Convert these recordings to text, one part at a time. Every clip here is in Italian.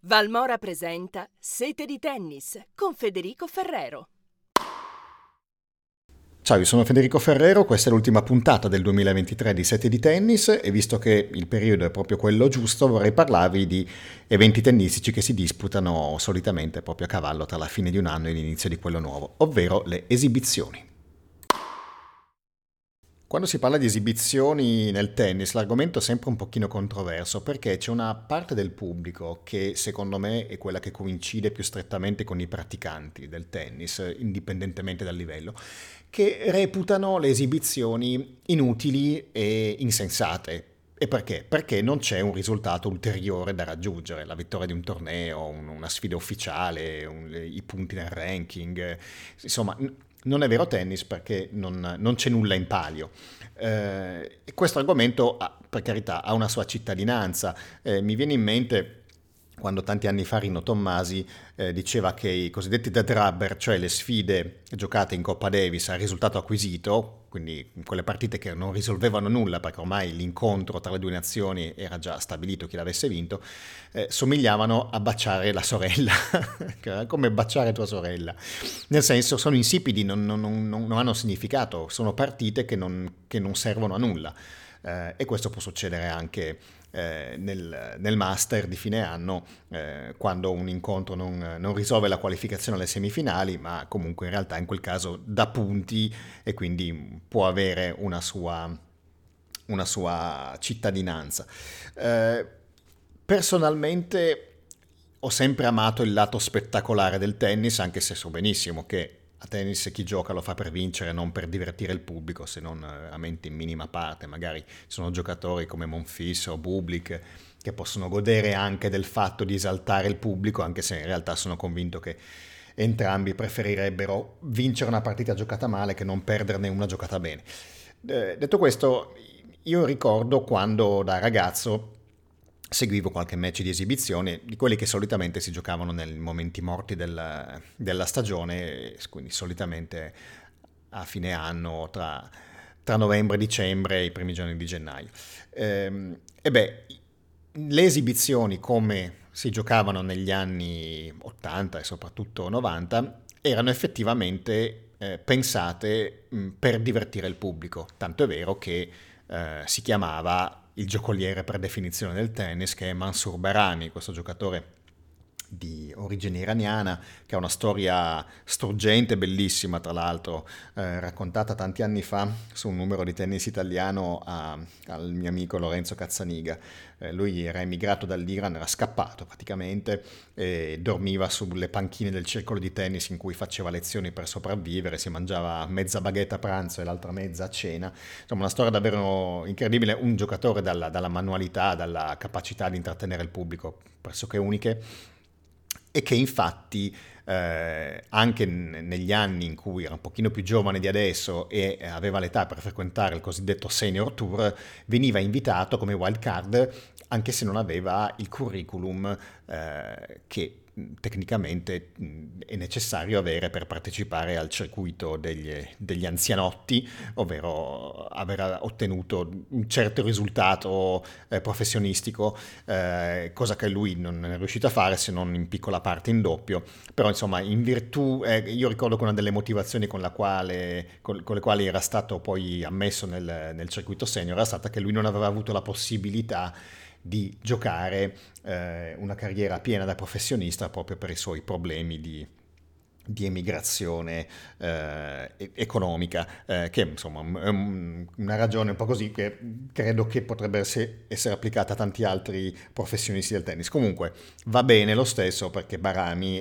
Valmora presenta Sete di tennis con Federico Ferrero. Ciao, io sono Federico Ferrero, questa è l'ultima puntata del 2023 di Sete di Tennis e visto che il periodo è proprio quello giusto vorrei parlarvi di eventi tennistici che si disputano solitamente proprio a cavallo tra la fine di un anno e l'inizio di quello nuovo, ovvero le esibizioni. Quando si parla di esibizioni nel tennis, l'argomento è sempre un pochino controverso perché c'è una parte del pubblico che secondo me è quella che coincide più strettamente con i praticanti del tennis, indipendentemente dal livello, che reputano le esibizioni inutili e insensate. E perché? Perché non c'è un risultato ulteriore da raggiungere, la vittoria di un torneo, una sfida ufficiale, i punti nel ranking, insomma, non è vero tennis perché non c'è nulla in palio. E questo argomento, per carità, ha una sua cittadinanza. Mi viene in mente quando tanti anni fa Rino Tommasi diceva che i cosiddetti dead rubber, cioè le sfide giocate in Coppa Davis a risultato acquisito, quindi quelle partite che non risolvevano nulla perché ormai l'incontro tra le due nazioni era già stabilito chi l'avesse vinto, somigliavano a baciare la sorella, come baciare tua sorella. Nel senso, sono insipidi, non hanno significato, sono partite che non servono a nulla. E questo può succedere anche nel master di fine anno, quando un incontro non risolve la qualificazione alle semifinali, ma comunque in realtà in quel caso dà punti e quindi può avere una sua cittadinanza. Eh, Personalmente ho sempre amato il lato spettacolare del tennis, anche se so benissimo che a tennis chi gioca lo fa per vincere, non per divertire il pubblico, se non veramente in minima parte. Magari ci sono giocatori come Monfils o Bublik che possono godere anche del fatto di esaltare il pubblico, anche se in realtà sono convinto che entrambi preferirebbero vincere una partita giocata male che non perderne una giocata bene. Detto questo, io ricordo quando da ragazzo seguivo qualche match di esibizione, di quelli che solitamente si giocavano nei momenti morti della stagione, quindi solitamente a fine anno, tra novembre e dicembre e i primi giorni di gennaio. E beh, le esibizioni come si giocavano negli anni 80 e soprattutto 90 erano effettivamente pensate per divertire il pubblico, tanto è vero che si chiamava il giocoliere per definizione del tennis, che è Mansour Bahrami, questo giocatore di origine iraniana, che ha una storia struggente, bellissima tra l'altro, raccontata tanti anni fa su un numero di tennis italiano al mio amico Lorenzo Cazzaniga. Lui era emigrato dall'Iran, era scappato praticamente, e dormiva sulle panchine del circolo di tennis in cui faceva lezioni per sopravvivere, si mangiava mezza baguette a pranzo e l'altra mezza a cena. Insomma, una storia davvero incredibile, un giocatore dalla manualità, dalla capacità di intrattenere il pubblico pressoché uniche e che infatti anche negli anni in cui era un pochino più giovane di adesso e aveva l'età per frequentare il cosiddetto Senior Tour, veniva invitato come wild card anche se non aveva il curriculum che tecnicamente è necessario avere per partecipare al circuito degli anzianotti, ovvero aver ottenuto un certo risultato professionistico, cosa che lui non è riuscito a fare se non in piccola parte in doppio. Però insomma, in virtù, io ricordo che una delle motivazioni con le quali era stato poi ammesso nel circuito senior era stata che lui non aveva avuto la possibilità di giocare una carriera piena da professionista proprio per i suoi problemi di emigrazione economica, che insomma è una ragione un po' così che credo che potrebbe essere applicata a tanti altri professionisti del tennis. Comunque va bene lo stesso perché Bahrami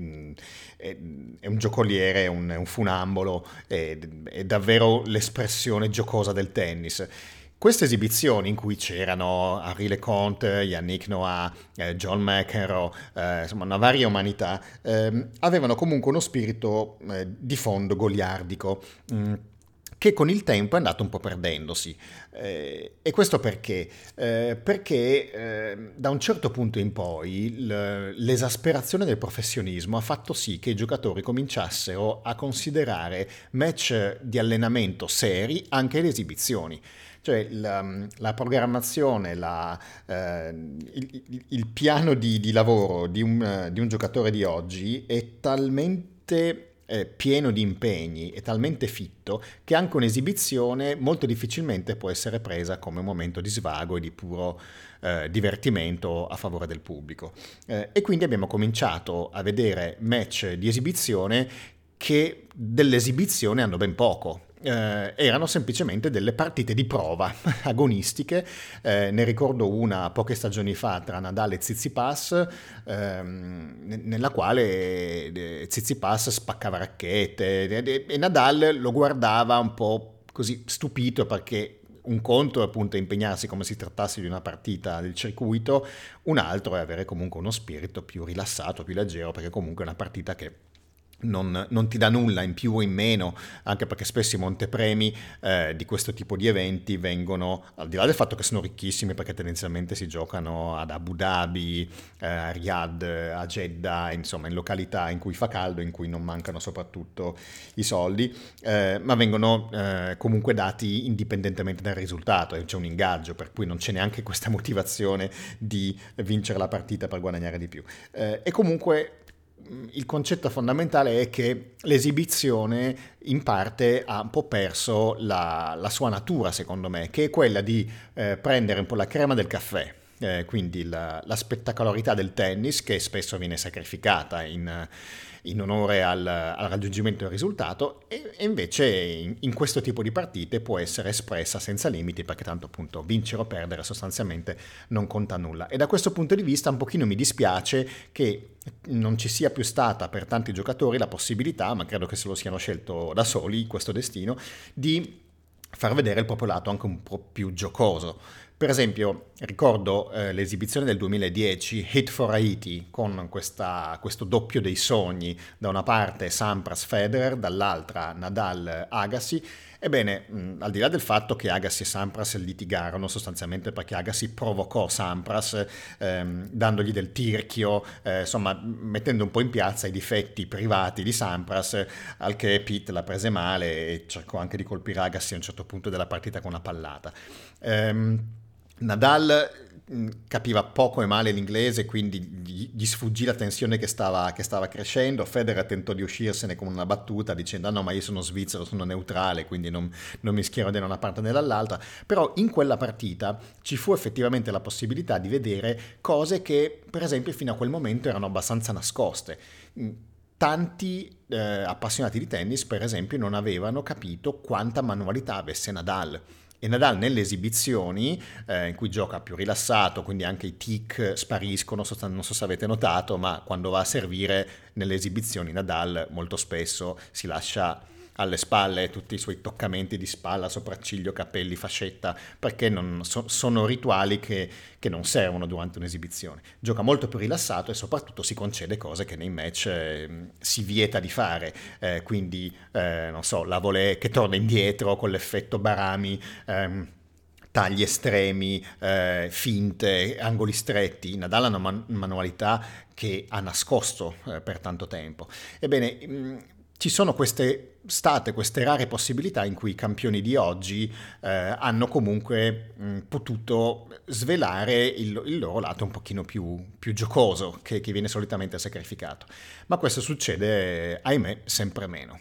è un giocoliere, è un funambolo, è davvero l'espressione giocosa del tennis. Queste esibizioni in cui c'erano Henri Leconte, Yannick Noah, John McEnroe, insomma una varia umanità, avevano comunque uno spirito di fondo goliardico, che con il tempo è andato un po' perdendosi. E questo perché? Perché da un certo punto in poi l'esasperazione del professionismo ha fatto sì che i giocatori cominciassero a considerare match di allenamento seri anche le esibizioni. Cioè la programmazione, il piano di lavoro di un giocatore di oggi è talmente pieno di impegni, è talmente fitto che anche un'esibizione molto difficilmente può essere presa come un momento di svago e di puro divertimento a favore del pubblico. E quindi abbiamo cominciato a vedere match di esibizione che dell'esibizione hanno ben poco. Erano semplicemente delle partite di prova agonistiche. Ne ricordo una poche stagioni fa tra Nadal e Tsitsipas, nella quale Tsitsipas spaccava racchette e Nadal lo guardava un po' così stupito, perché un conto è appunto impegnarsi come si trattasse di una partita del circuito, un altro è avere comunque uno spirito più rilassato, più leggero, perché comunque è una partita che non ti dà nulla in più o in meno, anche perché spesso i montepremi di questo tipo di eventi vengono, al di là del fatto che sono ricchissimi, perché tendenzialmente si giocano ad Abu Dhabi, a Riyadh, a Jeddah, insomma in località in cui fa caldo, in cui non mancano soprattutto i soldi, ma vengono comunque dati indipendentemente dal risultato, c'è un ingaggio, per cui non c'è neanche questa motivazione di vincere la partita per guadagnare di più. E comunque il concetto fondamentale è che l'esibizione in parte ha un po' perso la sua natura, secondo me, che è quella di prendere un po' la crema del caffè, quindi la spettacolarità del tennis, che spesso viene sacrificata in onore al raggiungimento del risultato, e invece in questo tipo di partite può essere espressa senza limiti, perché tanto appunto vincere o perdere sostanzialmente non conta nulla. E da questo punto di vista un pochino mi dispiace che non ci sia più stata per tanti giocatori la possibilità, ma credo che se lo siano scelto da soli questo destino, di far vedere il proprio lato anche un po' più giocoso. Per esempio, ricordo l'esibizione del 2010, Hit for Haiti, con questo doppio dei sogni, da una parte Sampras-Federer, dall'altra Nadal-Agassi. Ebbene, al di là del fatto che Agassi e Sampras litigarono sostanzialmente perché Agassi provocò Sampras dandogli del tirchio, insomma mettendo un po' in piazza i difetti privati di Sampras, al che Pitt la prese male e cercò anche di colpire Agassi a un certo punto della partita con una pallata. Nadal capiva poco e male l'inglese, quindi gli sfuggì la tensione che stava crescendo. Federer tentò di uscirsene con una battuta dicendo: no, ma io sono svizzero, sono neutrale, quindi non mi schiero né da una parte né dall'altra. Però in quella partita ci fu effettivamente la possibilità di vedere cose che per esempio fino a quel momento erano abbastanza nascoste. Tanti appassionati di tennis, per esempio, non avevano capito quanta manualità avesse Nadal. E Nadal nelle esibizioni, in cui gioca più rilassato, quindi anche i tic spariscono, non so se avete notato, ma quando va a servire nelle esibizioni Nadal molto spesso si lascia alle spalle tutti i suoi toccamenti di spalla, sopracciglio, capelli, fascetta, perché sono rituali che non servono durante un'esibizione. Gioca molto più rilassato e soprattutto si concede cose che nei match si vieta di fare, quindi non so, la volée che torna indietro con l'effetto Barami, tagli estremi, finte, angoli stretti. Nadal ha una manualità che ha nascosto per tanto tempo. Ebbene, ci sono queste rare possibilità in cui i campioni di oggi hanno comunque potuto svelare il loro lato un pochino più giocoso che viene solitamente sacrificato. Ma questo succede, ahimè, sempre meno.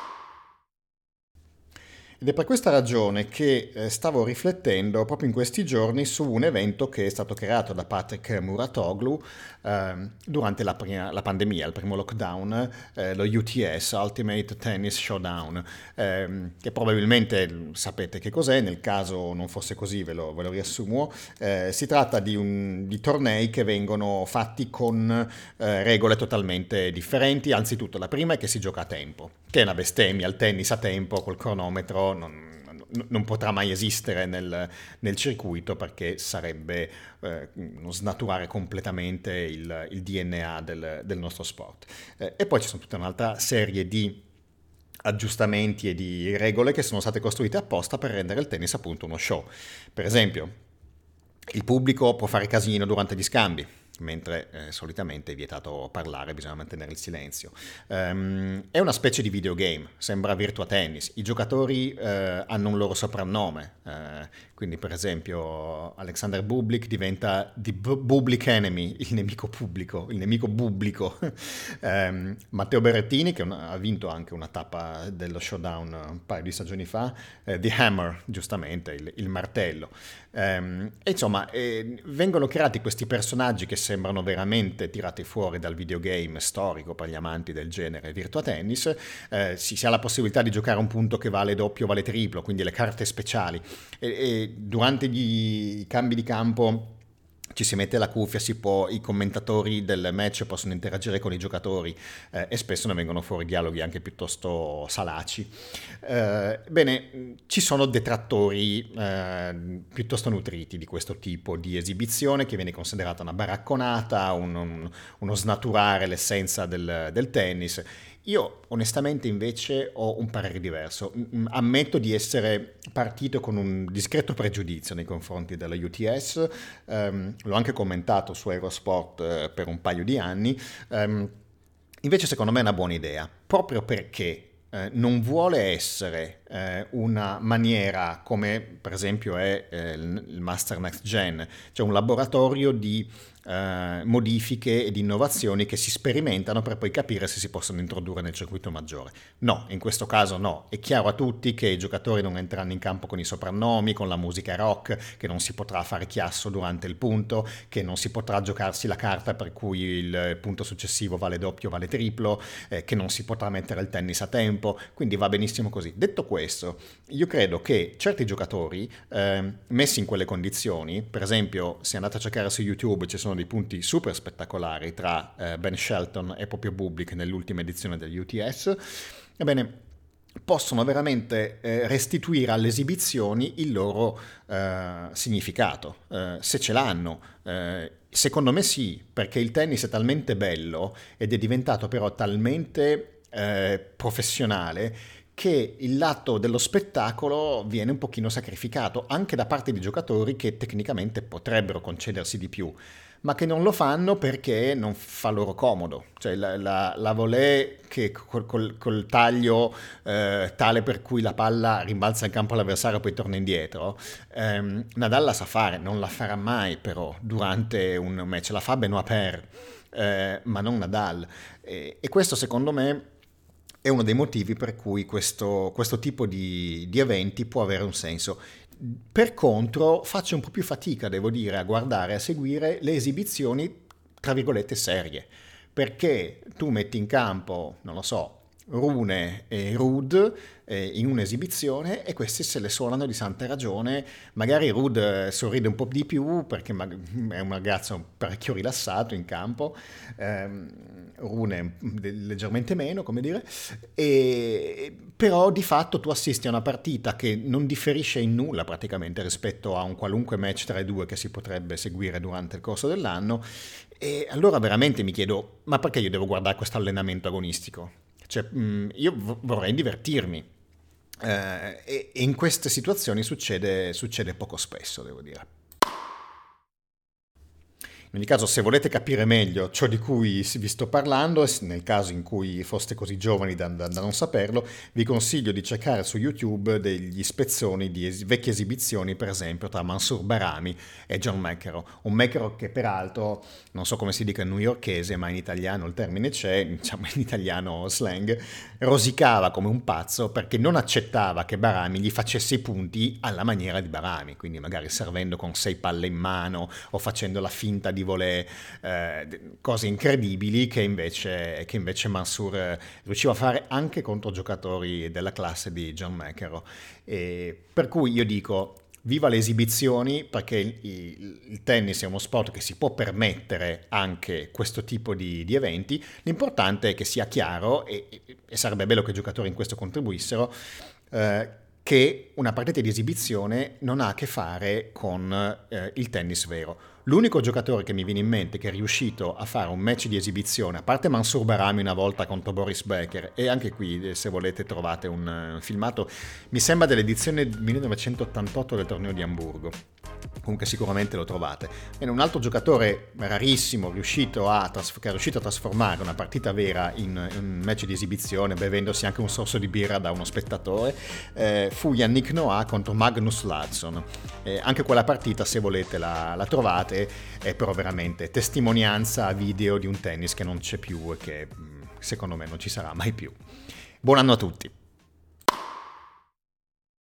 Ed è per questa ragione che stavo riflettendo proprio in questi giorni su un evento che è stato creato da Patrick Muratoglu durante la pandemia, il primo lockdown, lo UTS, Ultimate Tennis Showdown, che probabilmente sapete che cos'è, nel caso non fosse così ve lo riassumo. Si tratta di tornei che vengono fatti con regole totalmente differenti. Anzitutto la prima è che si gioca a tempo, che è una bestemmia. Il tennis a tempo col cronometro non potrà mai esistere nel circuito, perché sarebbe uno snaturare completamente il DNA del nostro sport. E poi ci sono tutta un'altra serie di aggiustamenti e di regole che sono state costruite apposta per rendere il tennis appunto uno show. Per esempio, il pubblico può fare casino durante gli scambi. mentre solitamente è vietato parlare, bisogna mantenere il silenzio. È una specie di videogame, sembra Virtua Tennis. I giocatori hanno un loro soprannome, quindi per esempio Alexander Bublik diventa The Bublik Enemy, il nemico pubblico, il nemico bubblico. Matteo Berrettini, che ha vinto anche una tappa dello Showdown un paio di stagioni fa, The Hammer, giustamente, il martello. E insomma, vengono creati questi personaggi che sembrano veramente tirati fuori dal videogame storico per gli amanti del genere Virtua Tennis. Si ha la possibilità di giocare a un punto che vale doppio, vale triplo, quindi le carte speciali. E durante i cambi di campo ci si mette la cuffia, i commentatori del match possono interagire con i giocatori e spesso ne vengono fuori dialoghi anche piuttosto salaci. Bene, ci sono detrattori piuttosto nutriti di questo tipo di esibizione, che viene considerata una baracconata, uno snaturare l'essenza del tennis. Io onestamente invece ho un parere diverso. Ammetto di essere partito con un discreto pregiudizio nei confronti della UTS, l'ho anche commentato su Eurosport per un paio di anni. Invece secondo me è una buona idea, proprio perché non vuole essere una maniera come per esempio è il Master Next Gen, cioè un laboratorio di modifiche e di innovazioni che si sperimentano per poi capire se si possono introdurre nel circuito maggiore. No, in questo caso no. È chiaro a tutti che i giocatori non entreranno in campo con i soprannomi, con la musica rock, che non si potrà fare chiasso durante il punto, che non si potrà giocarsi la carta per cui il punto successivo vale doppio, vale triplo, che non si potrà mettere il tennis a tempo, quindi va benissimo così. Detto questo, io credo che certi giocatori messi in quelle condizioni, per esempio se andate a cercare su YouTube ci sono dei punti super spettacolari tra Ben Shelton e proprio Bublik nell'ultima edizione degli UTS, ebbene possono veramente restituire alle esibizioni il loro significato, se ce l'hanno. Secondo me sì, perché il tennis è talmente bello ed è diventato però talmente professionale che il lato dello spettacolo viene un pochino sacrificato anche da parte di giocatori che tecnicamente potrebbero concedersi di più, ma che non lo fanno perché non fa loro comodo. Cioè la volée che col taglio tale per cui la palla rimbalza in campo all'avversario e poi torna indietro, Nadal la sa fare, non la farà mai però durante un match, la fa Benoît Paire, ma non Nadal. E questo secondo me è uno dei motivi per cui questo tipo di eventi può avere un senso. Per contro faccio un po' più fatica, devo dire, a guardare, a seguire le esibizioni, tra virgolette, serie, perché tu metti in campo, non lo so, Rune e Ruud in un'esibizione e questi se le suonano di santa ragione. Magari Ruud sorride un po' di più perché è un ragazzo parecchio rilassato in campo, Rune leggermente meno, come dire, però di fatto tu assisti a una partita che non differisce in nulla praticamente rispetto a un qualunque match tra i due che si potrebbe seguire durante il corso dell'anno, e allora veramente mi chiedo, ma perché io devo guardare questo allenamento agonistico? Cioè, io vorrei divertirmi, e in queste situazioni succede poco spesso, devo dire. In ogni caso, se volete capire meglio ciò di cui vi sto parlando, e nel caso in cui foste così giovani da non saperlo, vi consiglio di cercare su YouTube degli spezzoni di vecchie esibizioni, per esempio tra Mansour Barami e John McEnroe. Un McEnroe che peraltro, non so come si dica in newyorkese, ma in italiano il termine c'è, diciamo in italiano slang, rosicava come un pazzo perché non accettava che Barami gli facesse i punti alla maniera di Barami, quindi magari servendo con 6 palle in mano o facendo la finta di volée, cose incredibili che invece Mansour riusciva a fare anche contro giocatori della classe di John McEnroe. Per cui io dico viva le esibizioni, perché il tennis è uno sport che si può permettere anche questo tipo di eventi. L'importante è che sia chiaro, e sarebbe bello che i giocatori in questo contribuissero, che una partita di esibizione non ha a che fare con il tennis vero. L'unico giocatore che mi viene in mente che è riuscito a fare un match di esibizione, a parte Mansour Barami una volta contro Boris Becker, e anche qui se volete trovate un filmato, mi sembra dell'edizione 1988 del torneo di Amburgo, Comunque sicuramente lo trovate. Bene, un altro giocatore rarissimo che è riuscito a trasformare una partita vera in un match di esibizione, bevendosi anche un sorso di birra da uno spettatore, fu Yannick Noah contro Magnus Larsson. Anche quella partita, se volete, la trovate, è però veramente testimonianza a video di un tennis che non c'è più e che secondo me non ci sarà mai più. Buon anno a tutti!